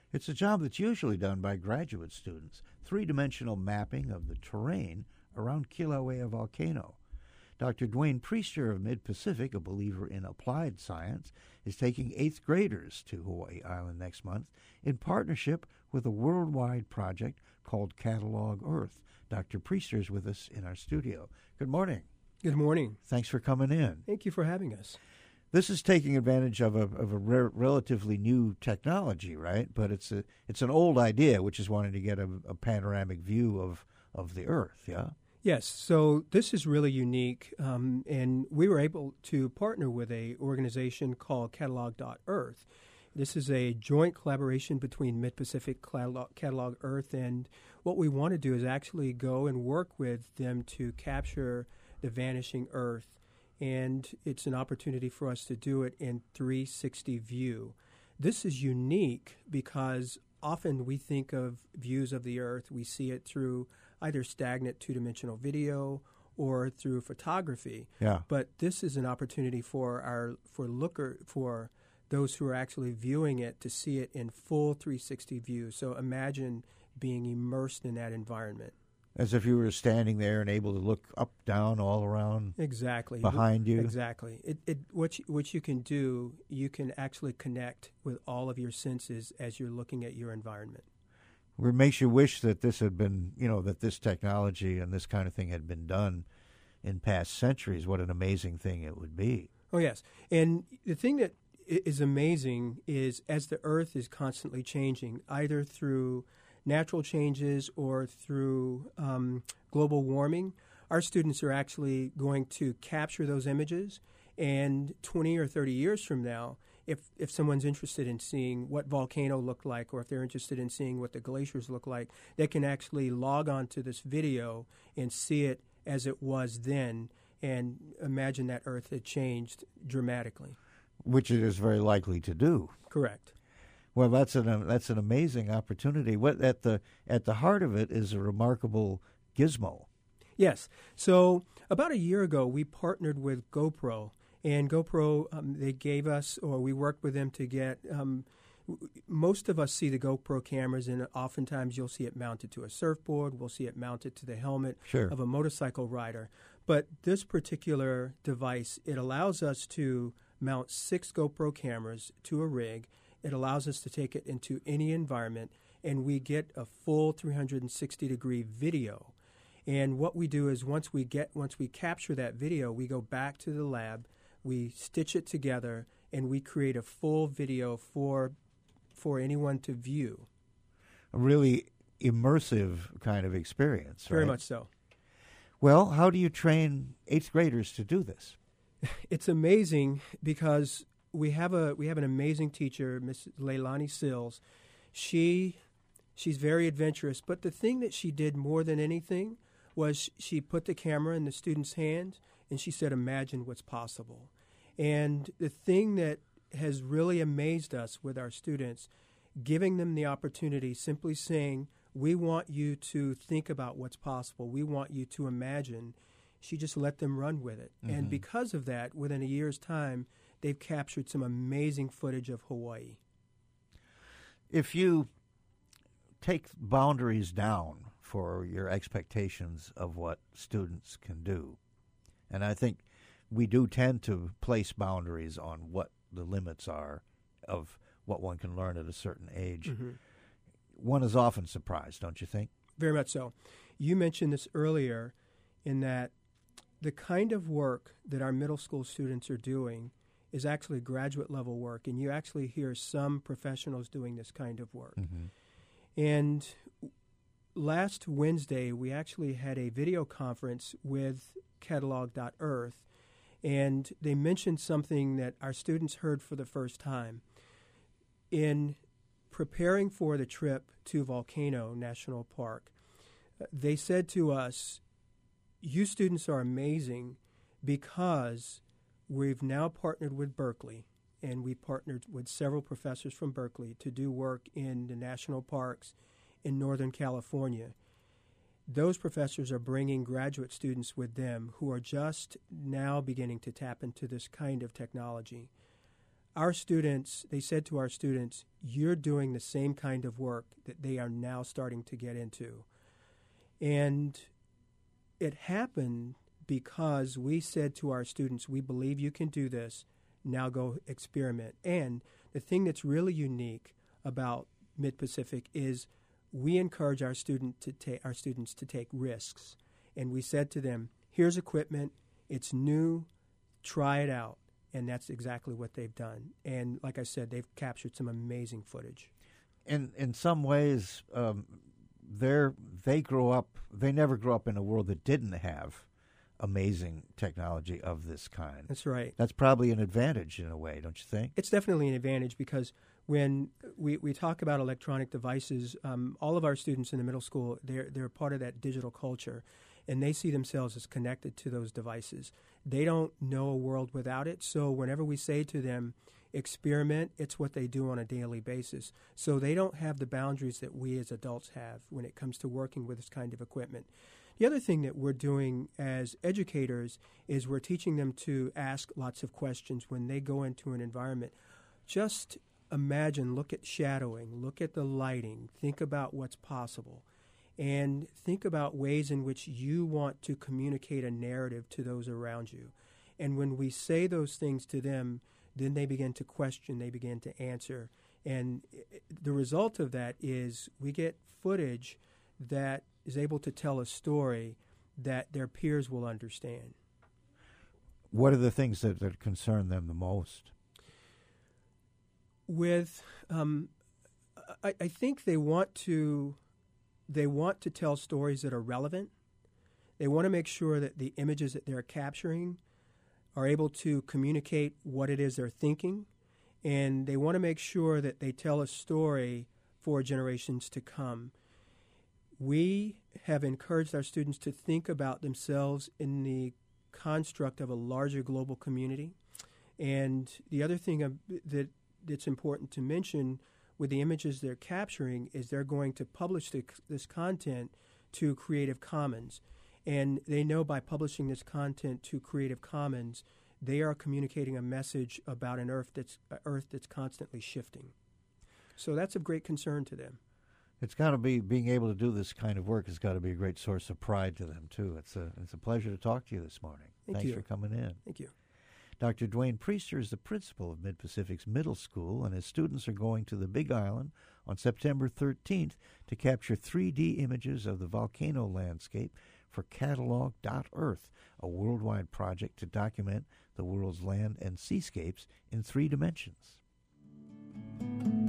It's a job that's usually done by graduate students, three-dimensional mapping of the terrain around Kilauea volcano. Dr. Dwayne Priester of Mid-Pacific, a believer in applied science, is taking 8th graders to Hawaii Island next month in partnership with a worldwide project called Catalog Earth. Dr. Priester is with us in our studio. Good morning. Good morning. Thanks for coming in. Thank you for having us. This is taking advantage of a relatively new technology, right? But it's an old idea, which is wanting to get a panoramic view of the Earth, yeah? Yes, so this is really unique, and we were able to partner with an organization called Catalog.Earth. This is a joint collaboration between Mid-Pacific Catalog Earth, and what we want to do is actually go and work with them to capture the vanishing Earth, and it's an opportunity for us to do it in 360 view. This is unique because often we think of views of the Earth, we see it through either stagnant two-dimensional video or through photography. Yeah. But this is an opportunity for those who are actually viewing it to see it in full 360 view. So imagine being immersed in that environment. As if you were standing there and able to look up, down, all around. Exactly. Behind you. Exactly. What you can do, you can actually connect with all of your senses as you're looking at your environment. It makes you wish that this had been, that this technology and this kind of thing had been done in past centuries. What an amazing thing it would be. Oh, yes. And the thing that is amazing is as the Earth is constantly changing, either through natural changes or through global warming, our students are actually going to capture those images. And 20 or 30 years from now, if someone's interested in seeing what volcano looked like, or if they're interested in seeing what the glaciers look like, they can actually log on to this video and see it as it was then and imagine that Earth had changed dramatically. Which it is very likely to do. Correct. Well, that's an amazing opportunity. What at the heart of it is a remarkable gizmo. Yes. So about a year ago, we partnered with GoPro. And GoPro, they gave us, or we worked with them to get, most of us see the GoPro cameras, and oftentimes you'll see it mounted to a surfboard. We'll see it mounted to the helmet of a motorcycle rider. But this particular device, it allows us to mount 6 GoPro cameras to a rig. It allows us to take it into any environment, and we get a full 360-degree video. And what we do is once we capture that video, we go back to the lab, we stitch it together, and we create a full video for anyone to view. A really immersive kind of experience, right? Very much so. Well, how do you train 8th graders to do this? It's amazing because we have an amazing teacher, Miss Leilani Sills. She's very adventurous, but the thing that she did more than anything was she put the camera in the student's hands and she said, imagine what's possible. And the thing that has really amazed us with our students, giving them the opportunity, simply saying, we want you to think about what's possible. We want you to imagine. She just let them run with it. Mm-hmm. And because of that, within a year's time, they've captured some amazing footage of Hawaii. If you take boundaries down for your expectations of what students can do, and I think we do tend to place boundaries on what the limits are of what one can learn at a certain age, mm-hmm. one is often surprised, don't you think? Very much so. You mentioned this earlier in that the kind of work that our middle school students are doing is actually graduate level work, and you actually hear some professionals doing this kind of work. Mm-hmm. And last Wednesday, we actually had a video conference with Catalog.Earth, and they mentioned something that our students heard for the first time. In preparing for the trip to Volcano National Park, they said to us, you students are amazing because we've now partnered with Berkeley, and we partnered with several professors from Berkeley to do work in the national parks in Northern California. Those professors are bringing graduate students with them who are just now beginning to tap into this kind of technology. our students, they said to our students, you're doing the same kind of work that they are now starting to get into. And it happened because we said to our students, we believe you can do this, now go experiment. And the thing that's really unique about Mid-Pacific is we encourage our students to take risks. And we said to them, here's equipment, it's new, try it out. And that's exactly what they've done. And like I said, they've captured some amazing footage. In some ways, they never grew up in a world that didn't have amazing technology of this kind. That's right. That's probably an advantage in a way, don't you think? It's definitely an advantage because when we talk about electronic devices, all of our students in the middle school, they're part of that digital culture, and they see themselves as connected to those devices. They don't know a world without it, so whenever we say to them, experiment, it's what they do on a daily basis. So they don't have the boundaries that we as adults have when it comes to working with this kind of equipment. The other thing that we're doing as educators is we're teaching them to ask lots of questions when they go into an environment. Just imagine, look at shadowing, look at the lighting, think about what's possible, and think about ways in which you want to communicate a narrative to those around you. And when we say those things to them, then they begin to question, they begin to answer. And the result of that is we get footage that is able to tell a story that their peers will understand. What are the things that concern them the most? I think they want to tell stories that are relevant. They want to make sure that the images that they're capturing are able to communicate what it is they're thinking, and they want to make sure that they tell a story for generations to come. We have encouraged our students to think about themselves in the construct of a larger global community. And the other thing that's important to mention with the images they're capturing is they're going to publish this content to Creative Commons. And they know by publishing this content to Creative Commons, they are communicating a message about an Earth that's constantly shifting. So that's of great concern to them. It's got to be, being able to do this kind of work has got to be a great source of pride to them, too. It's a pleasure to talk to you this morning. Thanks for coming in. Thank you. Dr. Dwayne Priester is the principal of Mid-Pacific's middle school, and his students are going to the Big Island on September 13th to capture 3D images of the volcano landscape for Catalog.Earth, a worldwide project to document the world's land and seascapes in 3 dimensions.